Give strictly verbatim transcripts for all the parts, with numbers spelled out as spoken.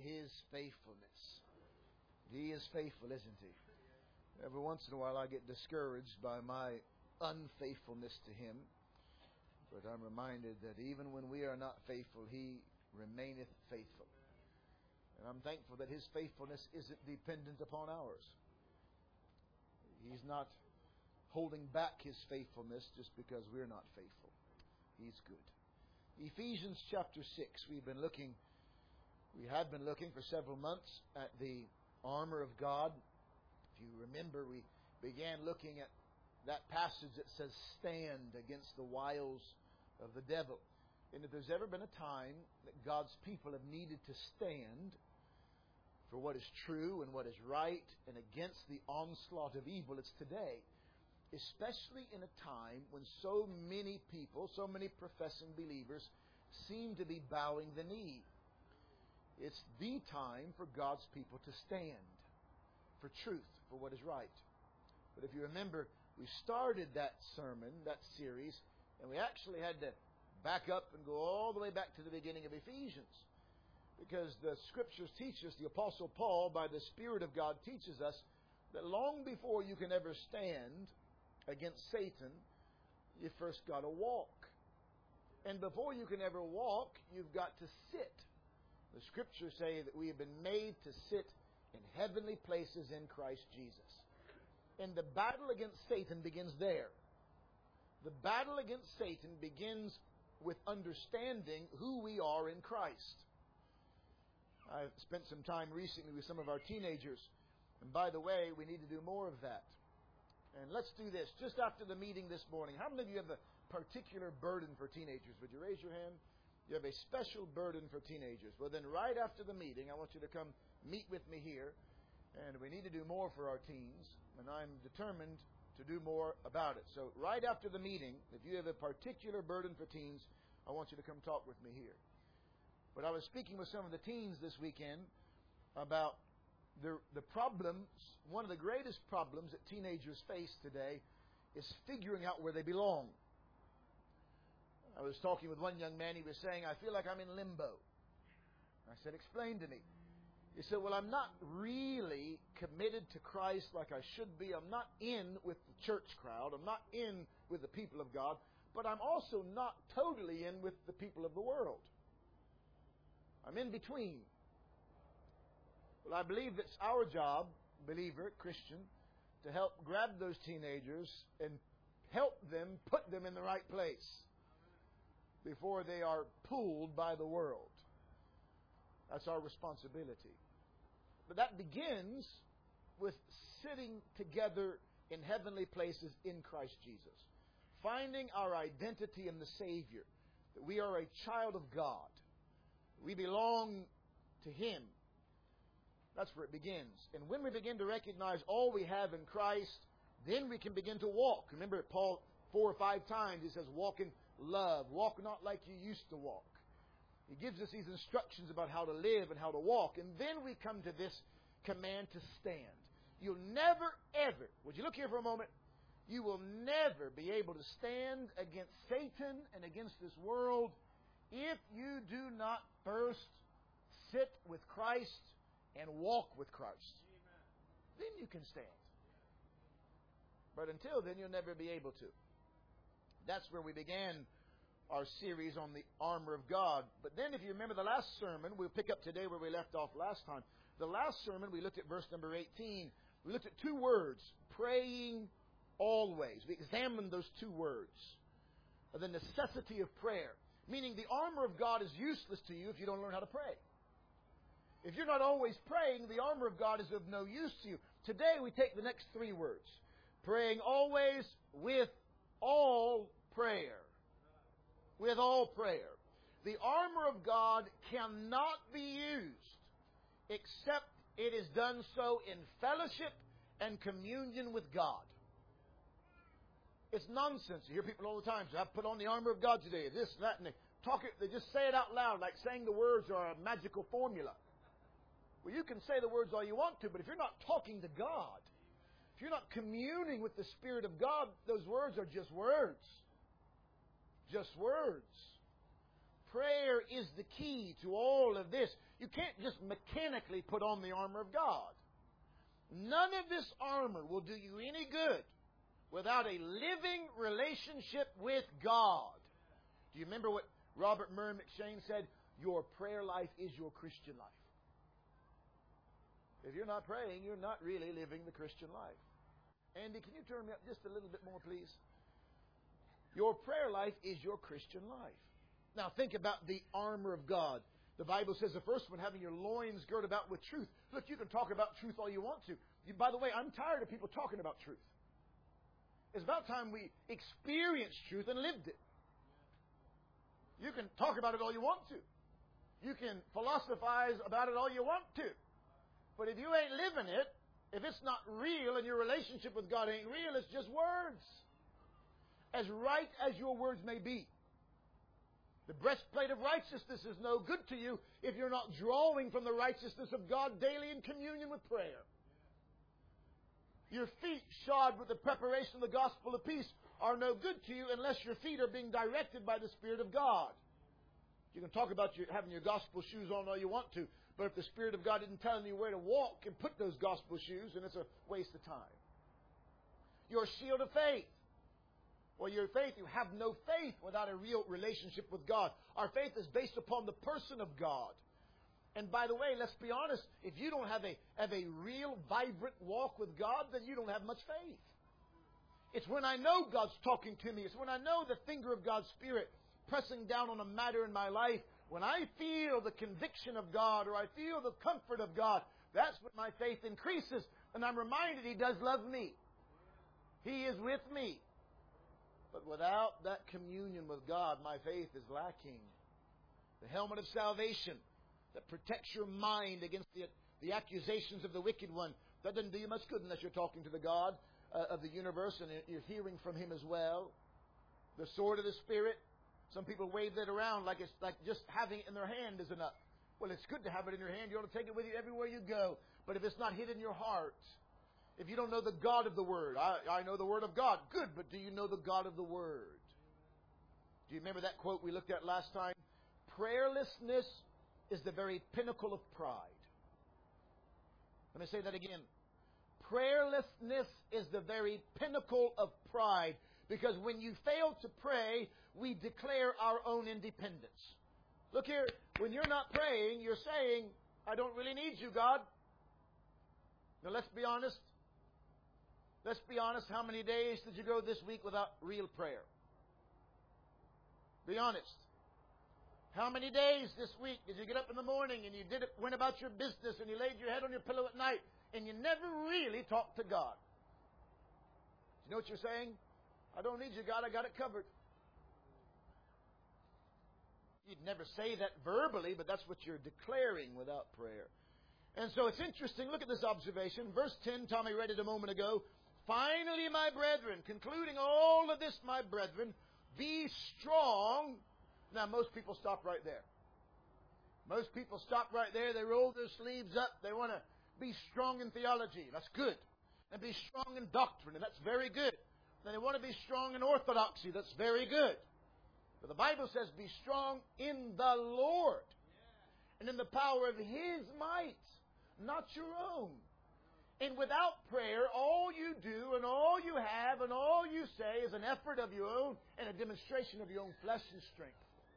His faithfulness. He is faithful, isn't He? Every once in a while I get discouraged by my unfaithfulness to Him. But I'm reminded that even when we are not faithful, He remaineth faithful. And I'm thankful that His faithfulness isn't dependent upon ours. He's not holding back His faithfulness just because we're not faithful. He's good. Ephesians chapter six. We've been looking, we had been looking for several months at the armor of God. If you remember, we began looking at that passage that says, stand against the wiles of the devil. And if there's ever been a time that God's people have needed to stand for what is true and what is right and against the onslaught of evil, it's today. Especially in a time when so many people, so many professing believers seem to be bowing the knee. It's the time for God's people to stand for truth, for what is right. But if you remember, we started that sermon, that series, and we actually had to back up and go all the way back to the beginning of Ephesians. Because the Scriptures teach us, the Apostle Paul, by the Spirit of God, teaches us that long before you can ever stand against Satan, you first got to walk. And before you can ever walk, you've got to sit. The Scriptures say that we have been made to sit in heavenly places in Christ Jesus. And the battle against Satan begins there. The battle against Satan begins with understanding who we are in Christ. I've spent some time recently with some of our teenagers. And by the way, we need to do more of that. And let's do this. Just after the meeting this morning, how many of you have a particular burden for teenagers? Would you raise your hand? You have a special burden for teenagers. Well, then right after the meeting, I want you to come meet with me here. And we need to do more for our teens. And I'm determined to do more about it. So right after the meeting, if you have a particular burden for teens, I want you to come talk with me here. But I was speaking with some of the teens this weekend about the, the problems, one of the greatest problems that teenagers face today is figuring out where they belong. I was talking with one young man. He was saying, I feel like I'm in limbo. I said, explain to me. He said, well, I'm not really committed to Christ like I should be. I'm not in with the church crowd. I'm not in with the people of God. But I'm also not totally in with the people of the world. I'm in between. Well, I believe it's our job, believer, Christian, to help grab those teenagers and help them, put them in the right place before they are pulled by the world. That's our responsibility. But that begins with sitting together in heavenly places in Christ Jesus. Finding our identity in the Savior. That we are a child of God. We belong to Him. That's where it begins. And when we begin to recognize all we have in Christ, then we can begin to walk. Remember, Paul, four or five times, he says, walk in love. Walk not like you used to walk. He gives us these instructions about how to live and how to walk. And then we come to this command to stand. You'll never, ever, would you look here for a moment? You will never be able to stand against Satan and against this world if you do not first sit with Christ and walk with Christ. Then you can stand. But until then, you'll never be able to. That's where we began our series on the armor of God. But then if you remember the last sermon, we'll pick up today where we left off last time. The last sermon, we looked at verse number eighteen. We looked at two words, praying always. We examined those two words. The necessity of prayer. Meaning the armor of God is useless to you if you don't learn how to pray. If you're not always praying, the armor of God is of no use to you. Today we take the next three words. Praying always with all prayer. With all prayer. The armor of God cannot be used except it is done so in fellowship and communion with God. It's nonsense. You hear people all the time say, I've put on the armor of God today, this, that, and they talk it, they just say it out loud like saying the words are a magical formula. Well, you can say the words all you want to, but if you're not talking to God, if you're not communing with the Spirit of God, those words are just words. Just words. prayer is the key to all of this. You can't just mechanically put on the armor of God. None of this armor will do you any good without a living relationship with God. Do you remember what Robert Murray McCheyne said? Your prayer life is your Christian life. If you're not praying, you're not really living the Christian life. Andy, can you turn me up just a little bit more, please? Your prayer life is your Christian life. Now think about the armor of God. The Bible says the first one, having your loins girded about with truth. Look, you can talk about truth all you want to. You, by the way, I'm tired of people talking about truth. It's about time we experienced truth and lived it. You can talk about it all you want to. You can philosophize about it all you want to. But if you ain't living it, if it's not real and your relationship with God ain't real, it's just words. As right as your words may be. The breastplate of righteousness is no good to you if you're not drawing from the righteousness of God daily in communion with prayer. Your feet shod with the preparation of the gospel of peace are no good to you unless your feet are being directed by the Spirit of God. You can talk about your, having your gospel shoes on all you want to, but if the Spirit of God isn't telling you where to walk and put those gospel shoes, then it's a waste of time. Your shield of faith. Well, your faith, you have no faith without a real relationship with God. Our faith is based upon the person of God. And by the way, let's be honest, if you don't have a, have a real, vibrant walk with God, then you don't have much faith. It's when I know God's talking to me. It's when I know the finger of God's Spirit pressing down on a matter in my life. When I feel the conviction of God or I feel the comfort of God, that's when my faith increases. And I'm reminded He does love me. He is with me. But without that communion with God, my faith is lacking. The helmet of salvation that protects your mind against the, the accusations of the wicked one. That doesn't do you much good unless you're talking to the God uh, of the universe and you're hearing from Him as well. The sword of the Spirit. Some people wave that around like it's like just having it in their hand is enough. Well, it's good to have it in your hand. You ought to take it with you everywhere you go. But if it's not hid in your heart, if you don't know the God of the Word, I, I know the Word of God. Good, but do you know the God of the Word? Do you remember that quote we looked at last time? Prayerlessness is the very pinnacle of pride. Let me say that again. Prayerlessness is the very pinnacle of pride. Because when you fail to pray, we declare our own independence. Look here, when you're not praying, you're saying, I don't really need you, God. Now let's be honest. Let's be honest. How many days did you go this week without real prayer? Be honest. How many days this week did you get up in the morning and you did it, went about your business and you laid your head on your pillow at night and you never really talked to God? You know what you're saying? I don't need you, God. I got it covered. You'd never say that verbally, but that's what you're declaring without prayer. And so it's interesting. Look at this observation. Verse ten, Tommy read it a moment ago. Finally, my brethren, concluding all of this, my brethren, be strong. Now, most people stop right there. Most people stop right there. They roll their sleeves up. They want to be strong in theology. That's good. And be strong in doctrine. And that's very good. Then they want to be strong in orthodoxy. That's very good. But the Bible says, be strong in the Lord. And in the power of His might. Not your own. And without prayer, all you do and all you have and all you say is an effort of your own and a demonstration of your own flesh and strength.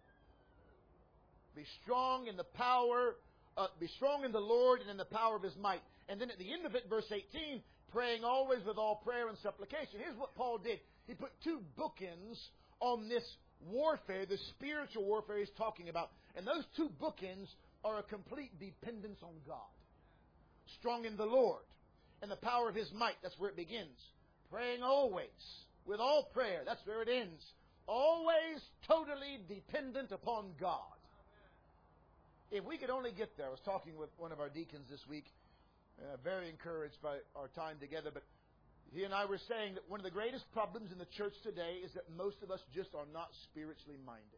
Be strong in the power, uh, be strong in the Lord and in the power of His might. And then at the end of it, verse eighteen, praying always with all prayer and supplication. Here's what Paul did. He put two bookends on this warfare, the spiritual warfare he's talking about. And those two bookends are a complete dependence on God. Strong in the Lord and the power of His might. That's where it begins. Praying always with all prayer. That's where it ends. Always totally dependent upon God. If we could only get there. I was talking with one of our deacons this week. Uh, very encouraged by our time together. But he and I were saying that one of the greatest problems in the church today is that most of us just are not spiritually minded.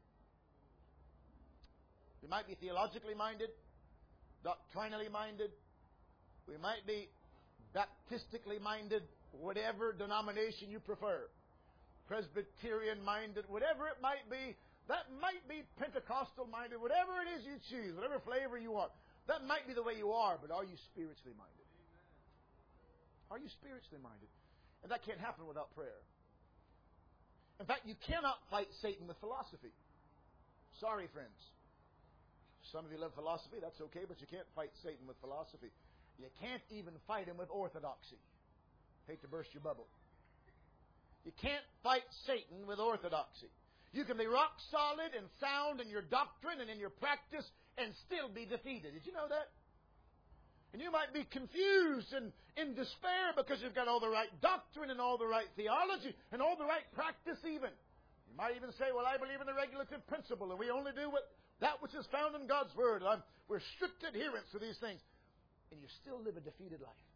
We might be theologically minded, doctrinally minded. We might be Baptistically minded, whatever denomination you prefer. Presbyterian minded, whatever it might be. That might be Pentecostal-minded, whatever it is you choose, whatever flavor you want. That might be the way you are, but are you spiritually minded? Are you spiritually minded? And that can't happen without prayer. In fact, you cannot fight Satan with philosophy. Sorry, friends. Some of you love philosophy, that's okay, but you can't fight Satan with philosophy. You can't even fight him with orthodoxy. Hate to burst your bubble. You can't fight Satan with orthodoxy. You can be rock solid and sound in your doctrine and in your practice and still be defeated. Did you know that? And you might be confused and in despair because you've got all the right doctrine and all the right theology and all the right practice even. You might even say, well, I believe in the regulative principle and we only do what that which is found in God's Word. I'm, we're strict adherents to these things. And you still live a defeated life.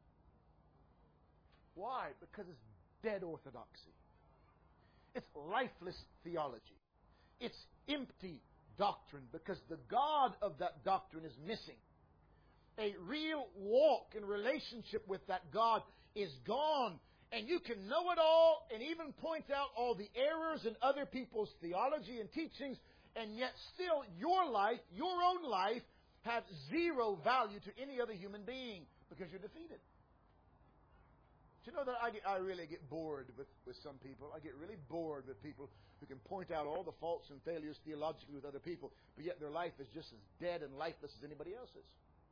Why? Because it's dead orthodoxy. It's lifeless theology. It's empty doctrine because the God of that doctrine is missing. A real walk in relationship with that God is gone. And you can know it all and even point out all the errors in other people's theology and teachings, and yet still your life, your own life, have zero value to any other human being because you're defeated. Do you know that I, get, I really get bored with, with some people? I get really bored with people who can point out all the faults and failures theologically with other people, but yet their life is just as dead and lifeless as anybody else's.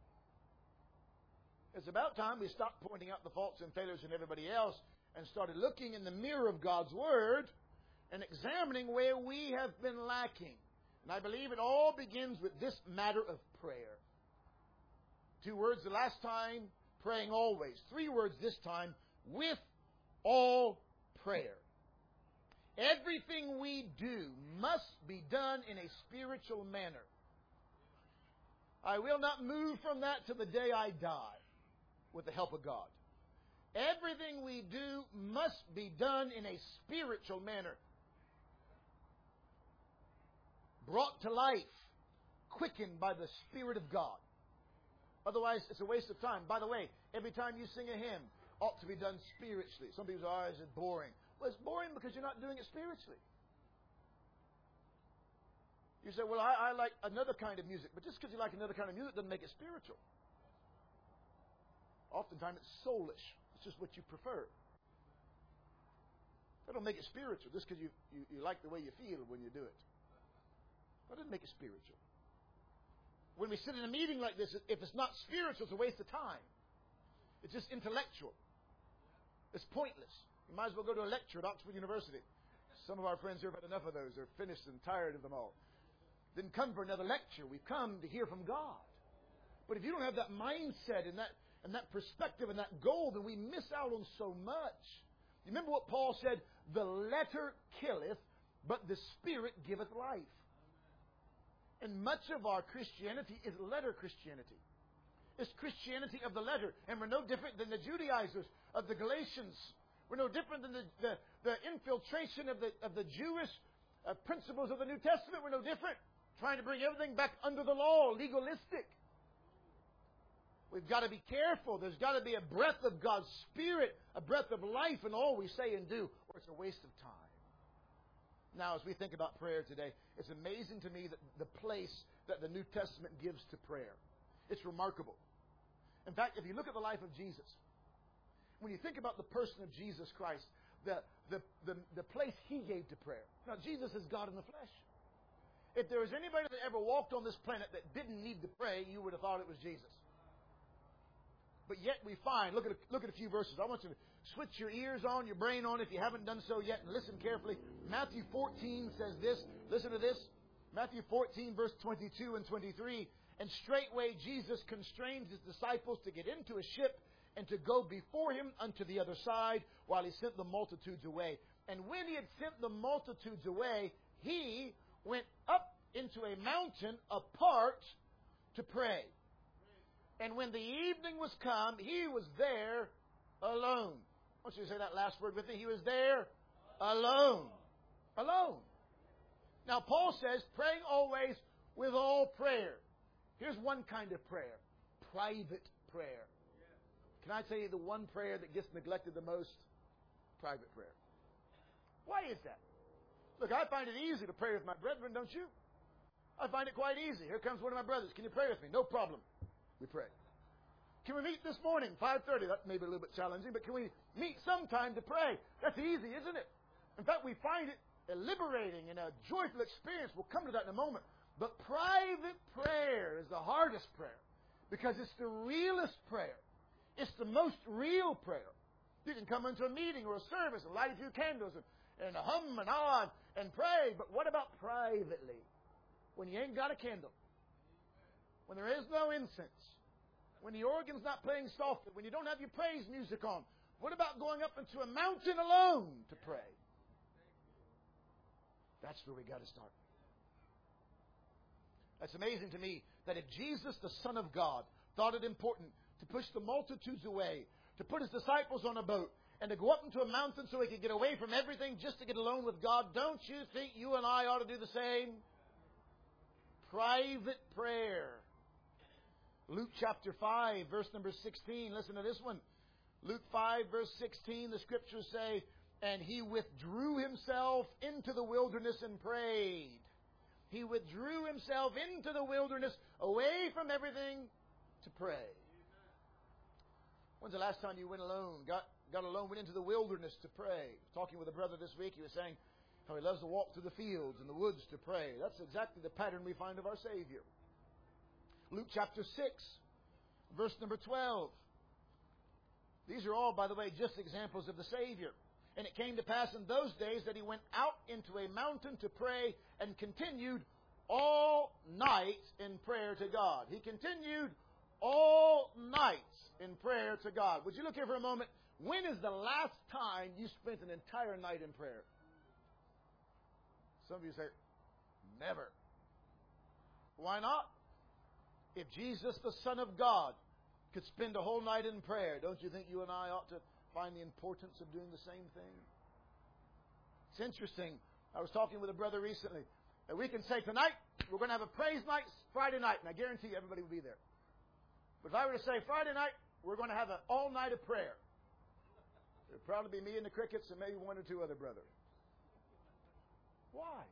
It's about time we stopped pointing out the faults and failures in everybody else and started looking in the mirror of God's Word and examining where we have been lacking. And I believe it all begins with this matter of prayer. Two words the last time, praying always. Three words this time, with all prayer. Everything we do must be done in a spiritual manner. I will not move from that till the day I die with the help of God. Everything we do must be done in a spiritual manner. Brought to life, quickened by the Spirit of God. Otherwise, it's a waste of time. By the way, every time you sing a hymn, ought to be done spiritually. Some people say, oh, is it boring? Well, it's boring because you're not doing it spiritually. You say, well, I, I like another kind of music. But just because you like another kind of music doesn't make it spiritual. Oftentimes it's soulish. It's just what you prefer. That don't make it spiritual just because you, you, you like the way you feel when you do it. That doesn't make it spiritual. When we sit in a meeting like this, if it's not spiritual, it's a waste of time. It's just intellectual. It's pointless. You might as well go to a lecture at Oxford University. Some of our friends here have had enough of those. They're finished and tired of them all. Didn't come for another lecture. We've come to hear from God. But if you don't have that mindset and that and that perspective and that goal, then we miss out on so much. You remember what Paul said? The letter killeth, but the Spirit giveth life. And much of our Christianity is letter Christianity. It's Christianity of the letter. And we're no different than the Judaizers of the Galatians. We're no different than the, the, the infiltration of the, of the Jewish uh, principles of the New Testament. We're no different. Trying to bring everything back under the law, legalistic. We've got to be careful. There's got to be a breath of God's Spirit, a breath of life in all we say and do, or it's a waste of time. Now, as we think about prayer today, it's amazing to me that the place that the New Testament gives to prayer. It's remarkable. In fact, if you look at the life of Jesus, when you think about the person of Jesus Christ, the, the, the, the place He gave to prayer. Now, Jesus is God in the flesh. If there was anybody that ever walked on this planet that didn't need to pray, you would have thought it was Jesus. But yet we find, look at, a, look at a few verses. I want you to switch your ears on, your brain on, if you haven't done so yet, and listen carefully. Matthew fourteen says this. Listen to this. Matthew fourteen, verse twenty-two and twenty-three. And straightway Jesus constrained His disciples to get into a ship and to go before Him unto the other side while He sent the multitudes away. And when He had sent the multitudes away, He went up into a mountain apart to pray. And when the evening was come, He was there alone. I want you to say that last word with me. He was there alone. Alone. Now, Paul says, praying always with all prayer. Here's one kind of prayer. Private prayer. Can I tell you the one prayer that gets neglected the most? Private prayer. Why is that? Look, I find it easy to pray with my brethren, don't you? I find it quite easy. Here comes one of my brothers. Can you pray with me? No problem. We pray. Can we meet this morning, five thirty? That may be a little bit challenging, but can we meet sometime to pray? That's easy, isn't it? In fact, we find it a liberating and a joyful experience. We'll come to that in a moment. But private prayer is the hardest prayer because it's the realest prayer. It's the most real prayer. You can come into a meeting or a service and light a few candles and, and hum and on and pray. But what about privately? When you ain't got a candle. When there is no incense. When the organ's not playing softly. When you don't have your praise music on. What about going up into a mountain alone to pray? That's where we got to start. That's amazing to me that if Jesus, the Son of God, thought it important to push the multitudes away, to put His disciples on a boat, and to go up into a mountain so He could get away from everything just to get alone with God, don't you think you and I ought to do the same? Private prayer. Luke chapter five, verse number sixteen. Listen to this one. Luke five, verse sixteen, the Scriptures say, and He withdrew Himself into the wilderness and prayed. He withdrew Himself into the wilderness, away from everything, to pray. When's the last time you went alone, got, got alone, went into the wilderness to pray? Talking with a brother this week, he was saying how he loves to walk through the fields and the woods to pray. That's exactly the pattern we find of our Savior. Luke chapter six, verse number twelve. These are all, by the way, just examples of the Savior. And it came to pass in those days that He went out into a mountain to pray and continued all night in prayer to God. He continued all night in prayer to God. Would you look here for a moment? When is the last time you spent an entire night in prayer? Some of you say, never. Why not? If Jesus, the Son of God, could spend a whole night in prayer, don't you think you and I ought to find the importance of doing the same thing? It's interesting. I was talking with a brother recently that we can say tonight we're going to have a praise night Friday night, and I guarantee you everybody will be there. But if I were to say Friday night we're going to have an all night of prayer, it would probably be me and the crickets and maybe one or two other brothers. Why?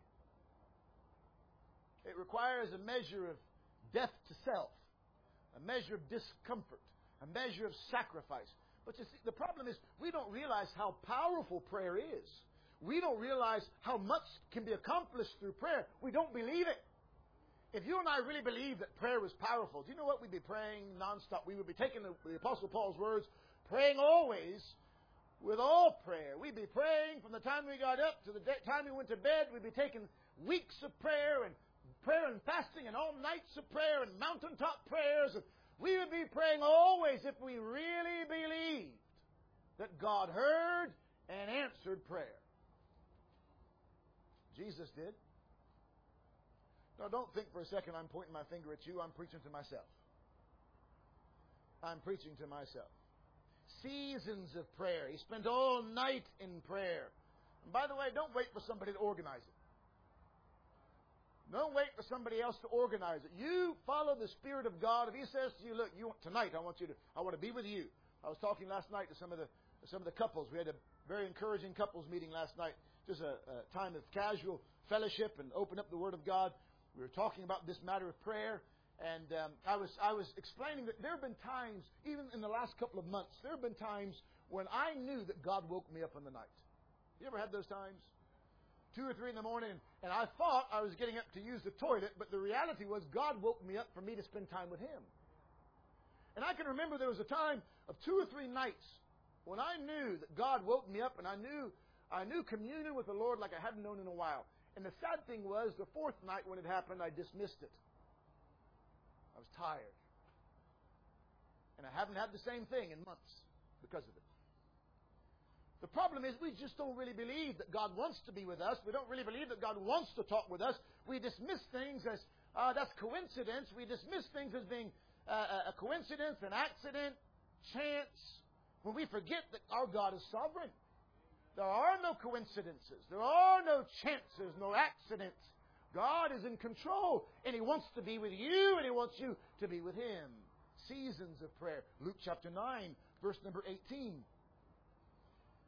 It requires a measure of death to self, a measure of discomfort, a measure of sacrifice. But you see, the problem is we don't realize how powerful prayer is. We don't realize how much can be accomplished through prayer. We don't believe it. If you and I really believe that prayer was powerful, do you know what? We'd be praying nonstop. We would be taking the, the Apostle Paul's words, praying always with all prayer. We'd be praying from the time we got up to the time we went to bed. We'd be taking weeks of prayer and prayer and fasting and all nights of prayer and mountaintop prayers. And we would be praying always if we really believed that God heard and answered prayer. Jesus did. Now, don't think for a second I'm pointing my finger at you. I'm preaching to myself. I'm preaching to myself. Seasons of prayer. He spent all night in prayer. And by the way, don't wait for somebody to organize it. Don't wait for somebody else to organize it. You follow the Spirit of God. If He says to you, look, you tonight I want you to I want to be with you. I was talking last night to some of the some of the couples. We had a very encouraging couples meeting last night. Just a, a time of casual fellowship and open up the Word of God. We were talking about this matter of prayer, and um, I was I was explaining that there have been times, even in the last couple of months, there have been times when I knew that God woke me up in the night. You ever had those times? Two or three in the morning, and I thought I was getting up to use the toilet, but the reality was God woke me up for me to spend time with Him. And I can remember there was a time of two or three nights when I knew that God woke me up, and I knew I knew communion with the Lord like I hadn't known in a while. And the sad thing was, the fourth night when it happened, I dismissed it. I was tired. And I haven't had the same thing in months because of it. The problem is we just don't really believe that God wants to be with us. We don't really believe that God wants to talk with us. We dismiss things as, uh, that's coincidence. We dismiss things as being uh, a coincidence, an accident, chance, when we forget that our God is sovereign. There are no coincidences. There are no chances, no accidents. God is in control, and He wants to be with you, and He wants you to be with Him. Seasons of prayer. Luke chapter nine, verse number eighteen.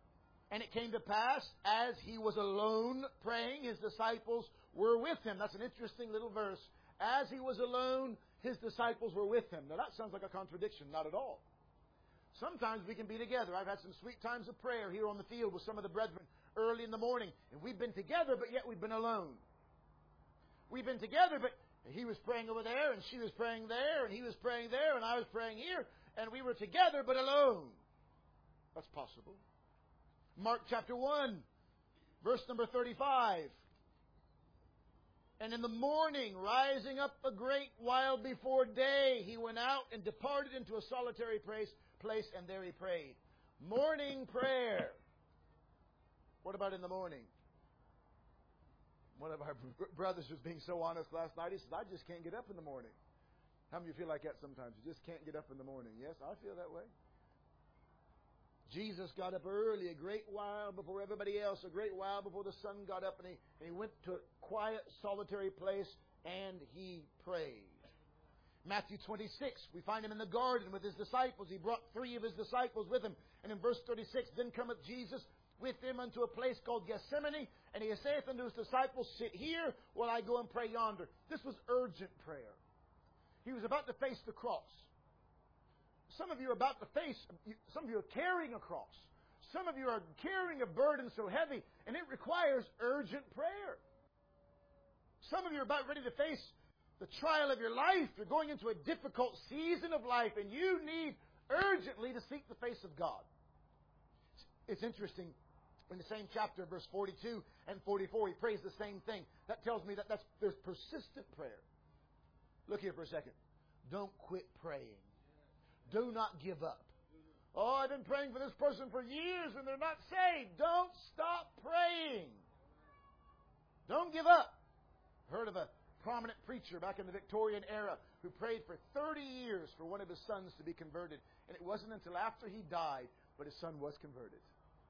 And it came to pass, as he was alone praying, his disciples were with him. That's an interesting little verse. As he was alone, his disciples were with him. Now that sounds like a contradiction. Not at all. Sometimes we can be together. I've had some sweet times of prayer here on the field with some of the brethren early in the morning. And we've been together, but yet we've been alone. We've been together, but he was praying over there, and she was praying there, and he was praying there, and I was praying here. And we were together, but alone. That's possible. Mark chapter one, verse number thirty-five. And in the morning, rising up a great while before day, he went out and departed into a solitary place, place, and there he prayed. Morning prayer. What about in the morning? One of our brothers was being so honest last night. He said, I just can't get up in the morning. How many of you feel like that sometimes? You just can't get up in the morning. Yes, I feel that way. Jesus got up early, a great while before everybody else, a great while before the sun got up, and he, and he went to a quiet, solitary place, and he prayed. Matthew twenty-six, we find him in the garden with his disciples. He brought three of his disciples with him. And in verse thirty-six, then cometh Jesus with him unto a place called Gethsemane, and he saith unto his disciples, sit here while I go and pray yonder. This was urgent prayer. He was about to face the cross. Some of you are about to face, some of you are carrying a cross. Some of you are carrying a burden so heavy, and it requires urgent prayer. Some of you are about ready to face the trial of your life. You're going into a difficult season of life, and you need urgently to seek the face of God. It's interesting. In the same chapter, verse forty-two and forty-four, he prays the same thing. That tells me that that's, there's persistent prayer. Look here for a second. Don't quit praying. Do not give up. Oh, I've been praying for this person for years and they're not saved. Don't stop praying. Don't give up. Heard of a prominent preacher back in the Victorian era who prayed for thirty years for one of his sons to be converted. And it wasn't until after he died, but his son was converted.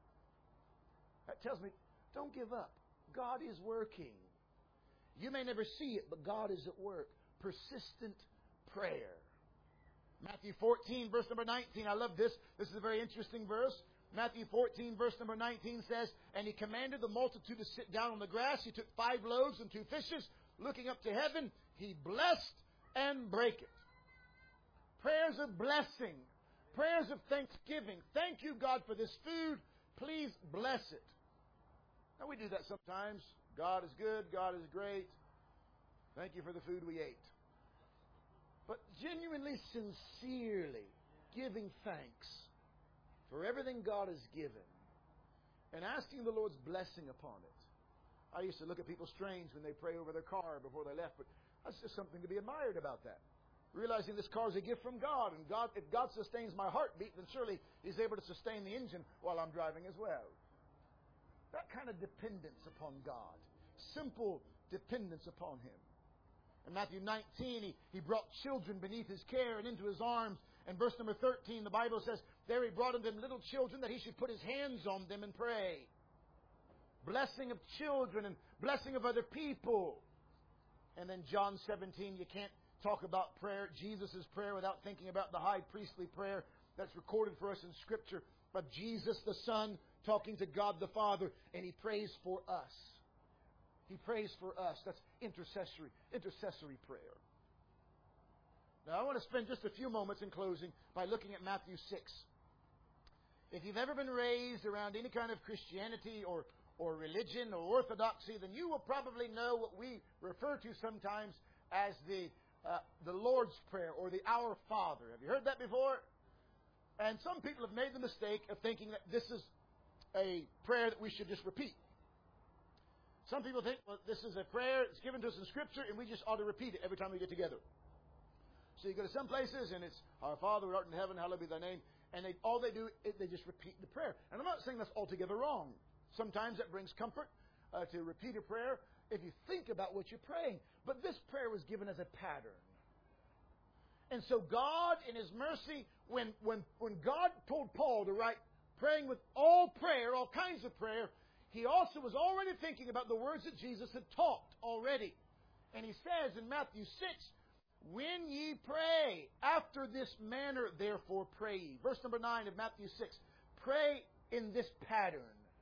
That tells me, don't give up. God is working. You may never see it, but God is at work. Persistent prayer. Matthew fourteen, verse number nineteen. I love this. This is a very interesting verse. Matthew fourteen, verse number nineteen says, and he commanded the multitude to sit down on the grass. He took five loaves and two fishes. Looking up to heaven, he blessed and brake it. Prayers of blessing. Prayers of thanksgiving. Thank you, God, for this food. Please bless it. Now, we do that sometimes. God is good. God is great. Thank you for the food we ate. But genuinely, sincerely giving thanks for everything God has given and asking the Lord's blessing upon it. I used to look at people strange when they pray over their car before they left, but that's just something to be admired about that. Realizing this car is a gift from God, and God, if God sustains my heartbeat, then surely He's able to sustain the engine while I'm driving as well. That kind of dependence upon God. Simple dependence upon Him. In Matthew nineteen, he, he brought children beneath His care and into His arms. And verse number thirteen, the Bible says, there He brought unto them little children that He should put His hands on them and pray. Blessing of children and blessing of other people. And then John seventeen, you can't talk about prayer, Jesus' prayer, without thinking about the high priestly prayer that's recorded for us in Scripture of Jesus the Son talking to God the Father, and He prays for us. He prays for us. That's intercessory, intercessory prayer. Now, I want to spend just a few moments in closing by looking at Matthew six. If you've ever been raised around any kind of Christianity or, or religion or orthodoxy, then you will probably know what we refer to sometimes as the uh, the Lord's Prayer or the Our Father. Have you heard that before? And some people have made the mistake of thinking that this is a prayer that we should just repeat. Some people think, well, this is a prayer that's given to us in Scripture, and we just ought to repeat it every time we get together. So you go to some places, and it's, Our Father who art in heaven, hallowed be thy name. And they, all they do is they just repeat the prayer. And I'm not saying that's altogether wrong. Sometimes that brings comfort uh, to repeat a prayer if you think about what you're praying. But this prayer was given as a pattern. And so God, in His mercy, when, when, when God told Paul to write praying with all prayer, all kinds of prayer, He also was already thinking about the words that Jesus had taught already. And He says in Matthew six, when ye pray, after this manner, therefore pray ye. Verse number nine of Matthew six, pray in this pattern.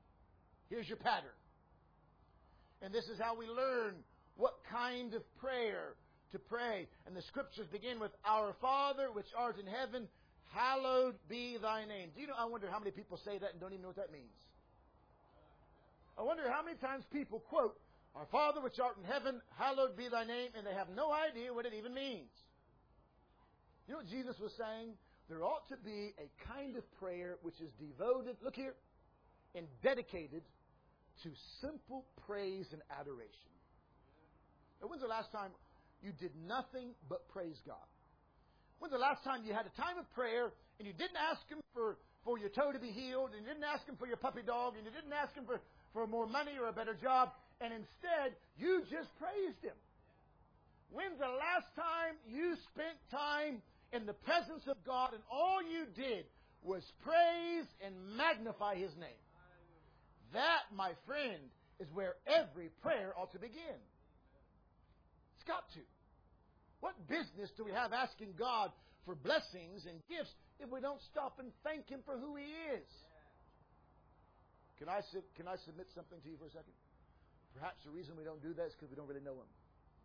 Here's your pattern. And this is how we learn what kind of prayer to pray. And the Scriptures begin with, Our Father, which art in heaven, hallowed be thy name. Do you know, I wonder how many people say that and don't even know what that means. I wonder how many times people quote, Our Father, which art in heaven, hallowed be thy name, and they have no idea what it even means. You know what Jesus was saying? There ought to be a kind of prayer which is devoted, look here, and dedicated to simple praise and adoration. Now, when's the last time you did nothing but praise God? When's the last time you had a time of prayer and you didn't ask Him for, for your toe to be healed, and you didn't ask Him for your puppy dog, and you didn't ask Him for, for more money or a better job, and instead you just praised Him? When's the last time you spent time in the presence of God and all you did was praise and magnify His name? That, my friend, is where every prayer ought to begin. It's got to. What business do we have asking God for blessings and gifts if we don't stop and thank Him for who He is? Can I, can I submit something to you for a second? Perhaps the reason we don't do that is because we don't really know Him.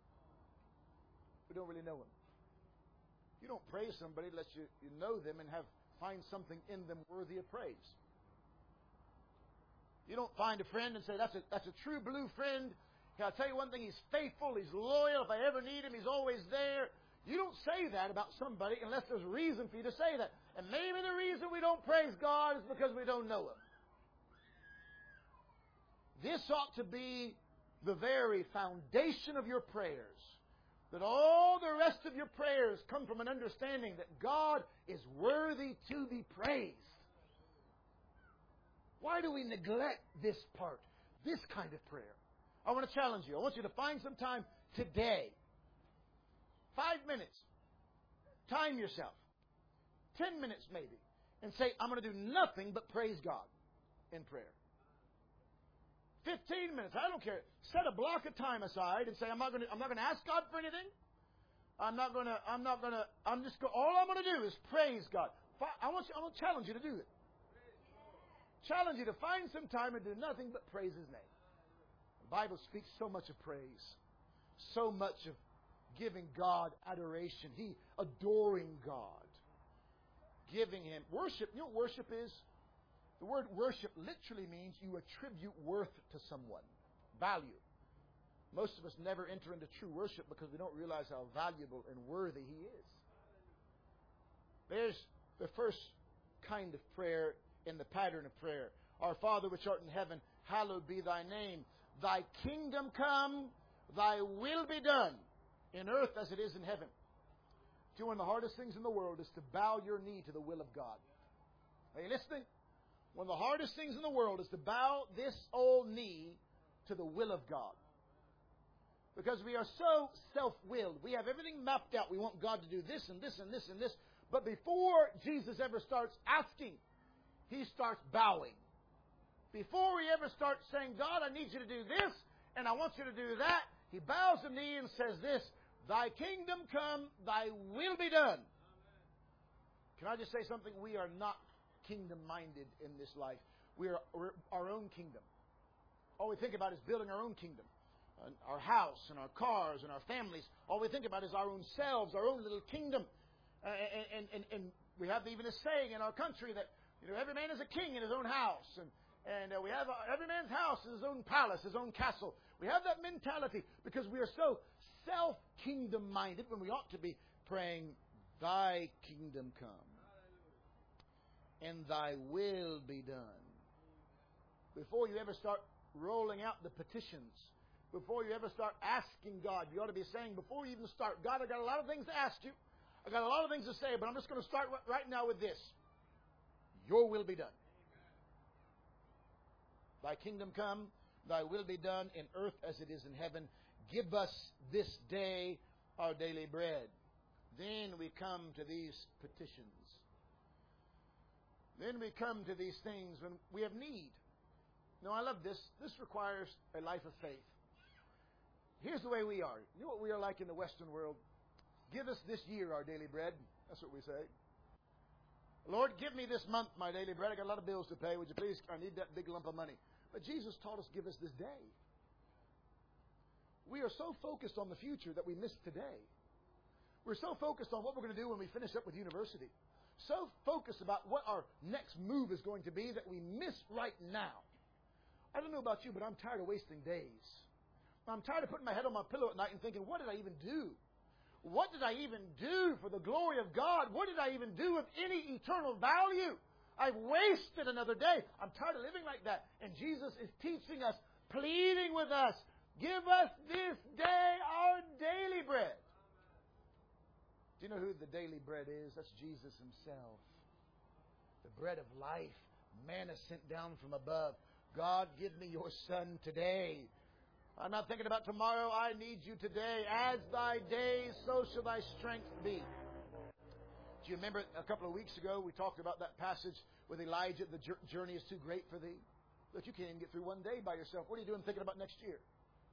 We don't really know Him. You don't praise somebody unless you, you know them and have find something in them worthy of praise. You don't find a friend and say, that's a, that's a true blue friend. Can I tell you one thing? He's faithful. He's loyal. If I ever need him, he's always there. You don't say that about somebody unless there's reason for you to say that. And maybe the reason we don't praise God is because we don't know Him. This ought to be the very foundation of your prayers. That all the rest of your prayers come from an understanding that God is worthy to be praised. Why do we neglect this part, this kind of prayer? I want to challenge you. I want you to find some time today. Five minutes. Time yourself. Ten minutes maybe. And say, I'm going to do nothing but praise God in prayer. Fifteen minutes. I don't care. Set a block of time aside and say, I'm not going to, I'm not going to ask God for anything. I'm not going to, I'm not going to, I'm just going, all I'm going to do is praise God. I want you, I want to challenge you to do it. Challenge you to find some time and do nothing but praise His name. The Bible speaks so much of praise. So much of giving God adoration. He adoring God. Giving Him worship. You know what worship is? The word worship literally means you attribute worth to someone. Value. Most of us never enter into true worship because we don't realize how valuable and worthy He is. There's the first kind of prayer in the pattern of prayer. Our Father which art in heaven, hallowed be thy name. Thy kingdom come, thy will be done, in earth as it is in heaven. Do you know one of the hardest things in the world is to bow your knee to the will of God? Are you listening? One of the hardest things in the world is to bow this old knee to the will of God. Because we are so self-willed. We have everything mapped out. We want God to do this and this and this and this. But before Jesus ever starts asking, He starts bowing. Before we ever start saying, God, I need you to do this, and I want you to do that, He bows the knee and says this, Thy kingdom come, Thy will be done. Can I just say something? We are not kingdom-minded in this life. We are we're our own kingdom. All we think about is building our own kingdom. Our house and our cars and our families. All we think about is our own selves, our own little kingdom. Uh, and, and, and we have even a saying in our country that, you know, every man is a king in his own house. And, and uh, we have uh, every man's house is his own palace, his own castle. We have that mentality because we are so self-kingdom minded when we ought to be praying, Thy kingdom come and Thy will be done. Before you ever start rolling out the petitions, before you ever start asking God, you ought to be saying, before you even start, God, I've got a lot of things to ask you. I've got a lot of things to say, but I'm just going to start right now with this. Your will be done. Thy kingdom come, Thy will be done in earth as it is in heaven. Give us this day our daily bread. Then we come to these petitions. Then we come to these things when we have need. Now, I love this. This requires a life of faith. Here's the way we are. You know what we are like in the Western world? Give us this year our daily bread. That's what we say. Lord, give me this month my daily bread. I got a lot of bills to pay. Would you please? I need that big lump of money. But Jesus taught us, give us this day. We are so focused on the future that we miss today. We're so focused on what we're going to do when we finish up with university. So focused about what our next move is going to be that we miss right now. I don't know about you, but I'm tired of wasting days. I'm tired of putting my head on my pillow at night and thinking, what did I even do? What did I even do for the glory of God? What did I even do of any eternal value? I've wasted another day. I'm tired of living like that. And Jesus is teaching us, pleading with us, give us this day our daily bread. Do you know who the daily bread is? That's Jesus Himself. The bread of life. Manna sent down from above. God, give me your Son today. I'm not thinking about tomorrow. I need you today. As thy days, so shall thy strength be. Do you remember a couple of weeks ago we talked about that passage with Elijah, the journey is too great for thee? Look, you can't even get through one day by yourself. What are you doing thinking about next year?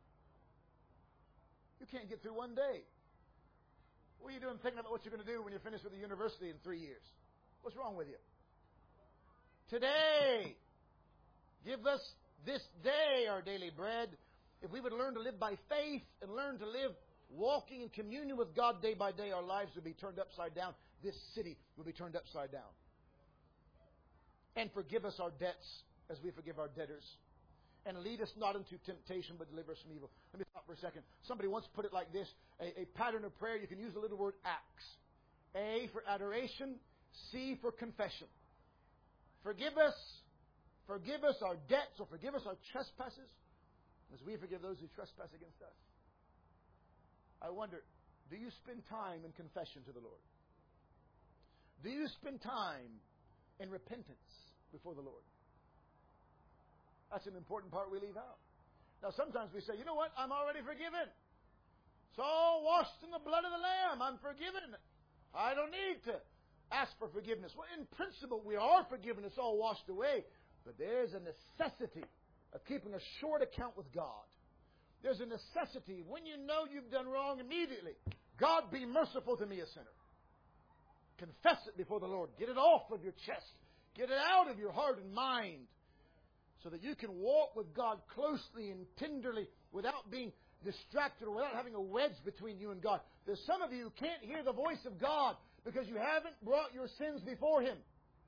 You can't get through one day. What are you doing thinking about what you're going to do when you're finished with the university in three years? What's wrong with you? Today, give us this day our daily bread. If we would learn to live by faith and learn to live walking in communion with God day by day, our lives would be turned upside down. This city will be turned upside down. And forgive us our debts as we forgive our debtors. And lead us not into temptation, but deliver us from evil. Let me stop for a second. Somebody once put it like this. A, a pattern of prayer, you can use the little word acts. A for adoration. C for confession. Forgive us. Forgive us our debts, or forgive us our trespasses, as we forgive those who trespass against us. I wonder, do you spend time in confession to the Lord? Do you spend time in repentance before the Lord? That's an important part we leave out. Now, sometimes we say, you know what? I'm already forgiven. It's all washed in the blood of the Lamb. I'm forgiven. I don't need to ask for forgiveness. Well, in principle, we are forgiven. It's all washed away. But there's a necessity of keeping a short account with God. There's a necessity when you know you've done wrong immediately. God, be merciful to me, a sinner. Confess it before the Lord. Get it off of your chest. Get it out of your heart and mind, so that you can walk with God closely and tenderly without being distracted or without having a wedge between you and God. There's some of you who can't hear the voice of God because you haven't brought your sins before Him.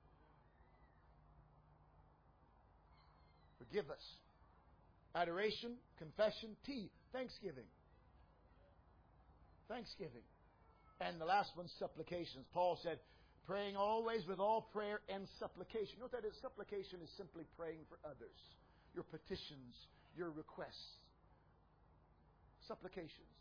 Forgive us. Adoration, confession, T, thanksgiving. Thanksgiving. And the last one, supplications. Paul said, praying always with all prayer and supplication. You know what that is? Supplication is simply praying for others. Your petitions, your requests. Supplications.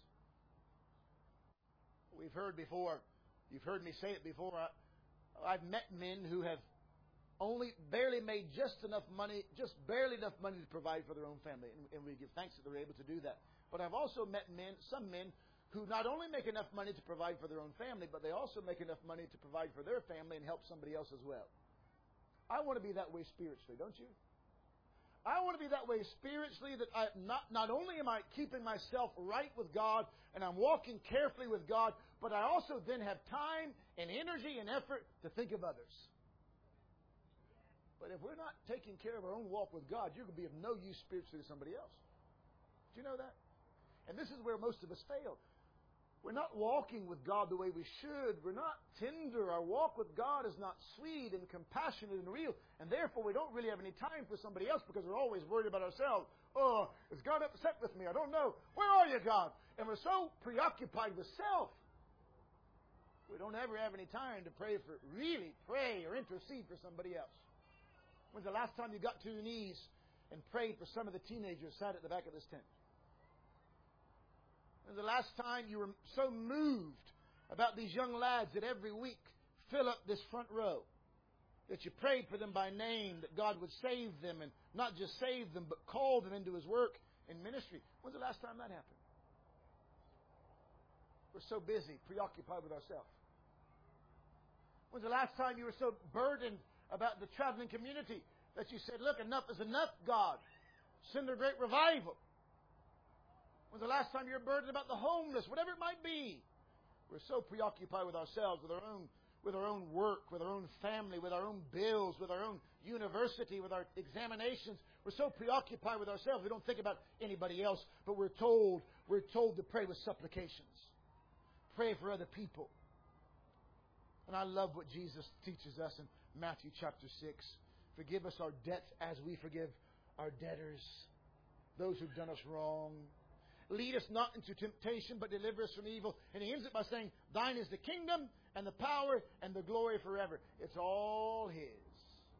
We've heard before, you've heard me say it before, I, I've met men who have only barely made just enough money, just barely enough money to provide for their own family. And, and we give thanks that they're able to do that. But I've also met men, some men, who not only make enough money to provide for their own family, but they also make enough money to provide for their family and help somebody else as well. I want to be that way spiritually, don't you? I want to be that way spiritually, that I not, not only am I keeping myself right with God and I'm walking carefully with God, but I also then have time and energy and effort to think of others. But if we're not taking care of our own walk with God, you're going to be of no use spiritually to somebody else. Do you know that? And this is where most of us fail. We're not walking with God the way we should. We're not tender. Our walk with God is not sweet and compassionate and real. And therefore, we don't really have any time for somebody else because we're always worried about ourselves. Oh, is God upset with me? I don't know. Where are you, God? And we're so preoccupied with self. We don't ever have any time to pray for, really pray or intercede for somebody else. When's the last time you got to your knees and prayed for some of the teenagers sat at the back of this tent? When's the last time you were so moved about these young lads that every week fill up this front row, that you prayed for them by name, that God would save them, and not just save them, but call them into His work and ministry? When's the last time that happened? We're so busy, preoccupied with ourselves. When's the last time you were so burdened about the traveling community that you said, look, enough is enough, God. Send a great revival. When's the last time you were burdened about the homeless, whatever it might be? We're so preoccupied with ourselves, with our own with our own work, with our own family, with our own bills, with our own university, with our examinations. We're so preoccupied with ourselves, we don't think about anybody else. But we're told, we're told to pray with supplications. Pray for other people. And I love what Jesus teaches us in Matthew chapter six. Forgive us our debts as we forgive our debtors, those who've done us wrong. Lead us not into temptation, but deliver us from evil. And He ends it by saying, Thine is the kingdom and the power and the glory forever. It's all His.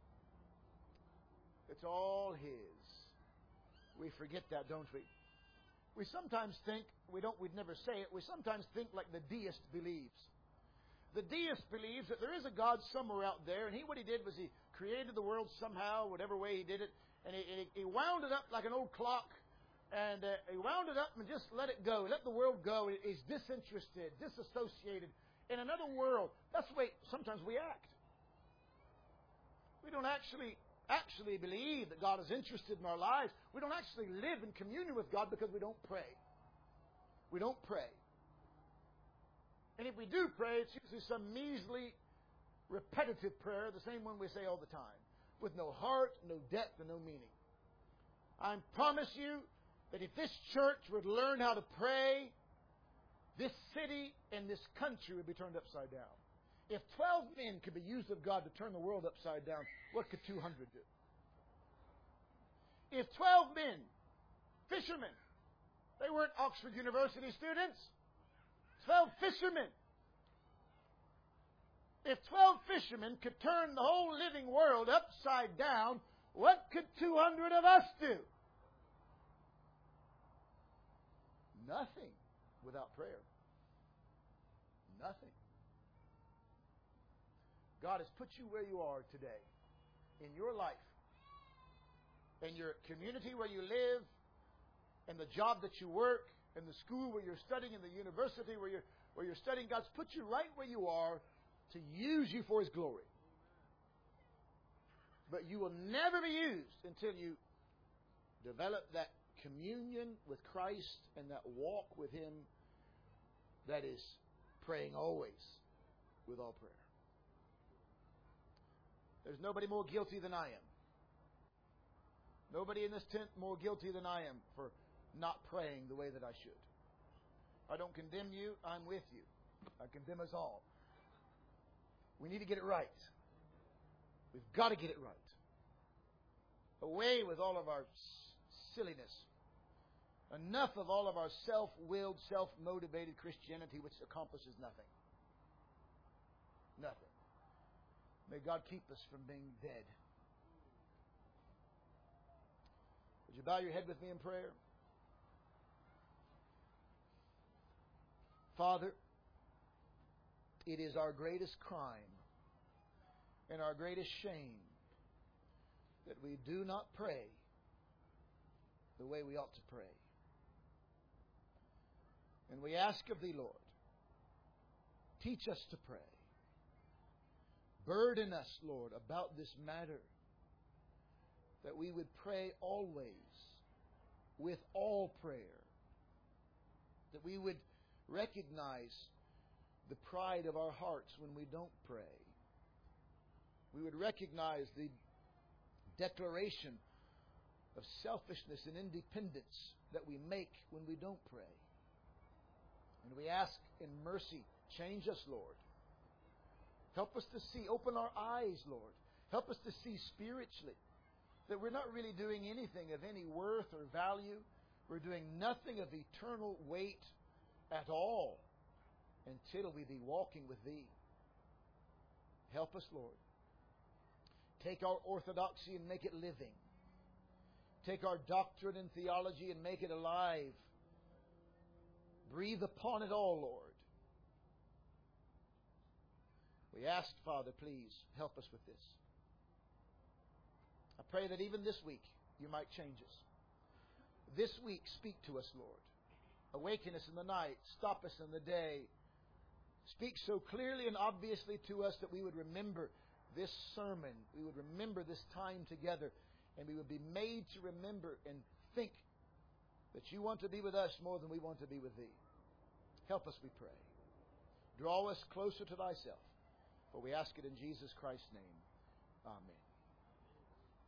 It's all His. We forget that, don't we? We sometimes think, we don't, we'd never say it, we sometimes think like the deist believes. The deist believes that there is a God somewhere out there, and he, what he did was he created the world somehow, whatever way he did it, and he, he wound it up like an old clock, and uh, he wound it up and just let it go, let the world go. He's disinterested, disassociated in another world. That's the way sometimes we act. We don't actually actually believe that God is interested in our lives. We don't actually live in communion with God because we don't pray. We don't pray. And if we do pray, it's usually some measly, repetitive prayer, the same one we say all the time, with no heart, no depth, and no meaning. I promise you that if this church would learn how to pray, this city and this country would be turned upside down. If twelve men could be used of God to turn the world upside down, what could two hundred do? If twelve men, fishermen, they weren't Oxford University students, twelve fishermen. If twelve fishermen could turn the whole living world upside down, what could two hundred of us do? Nothing without prayer. Nothing. God has put you where you are today in your life, in your community where you live, in the job that you work, in the school where you're studying, in the university where you're, where you're studying. God's put you right where you are to use you for His glory. But you will never be used until you develop that communion with Christ and that walk with Him that is praying always with all prayer. There's nobody more guilty than I am. Nobody in this tent more guilty than I am for not praying the way that I should. I don't condemn you. I'm with you. I condemn us all. We need to get it right. We've got to get it right. Away with all of our silliness. Enough of all of our self-willed, self-motivated Christianity which accomplishes nothing. Nothing. May God keep us from being dead. Would you bow your head with me in prayer? Father, it is our greatest crime and our greatest shame that we do not pray the way we ought to pray. And we ask of Thee, Lord, teach us to pray. Burden us, Lord, about this matter, that we would pray always with all prayer, that we would recognize the pride of our hearts when we don't pray. We would recognize the declaration of selfishness and independence that we make when we don't pray. And we ask in mercy, change us, Lord. Help us to see. Open our eyes, Lord. Help us to see spiritually that we're not really doing anything of any worth or value. We're doing nothing of eternal weight at all until we be walking with Thee. Help us, Lord. Take our orthodoxy and make it living. Take our doctrine and theology and make it alive. Breathe upon it all, Lord. We ask, Father, please help us with this. I pray that even this week You might change us. This week, speak to us, Lord. Awaken us in the night. Stop us in the day. Speak so clearly and obviously to us that we would remember this sermon. We would remember this time together. And we would be made to remember and think that You want to be with us more than we want to be with Thee. Help us, we pray. Draw us closer to Thyself. For we ask it in Jesus Christ's name. Amen.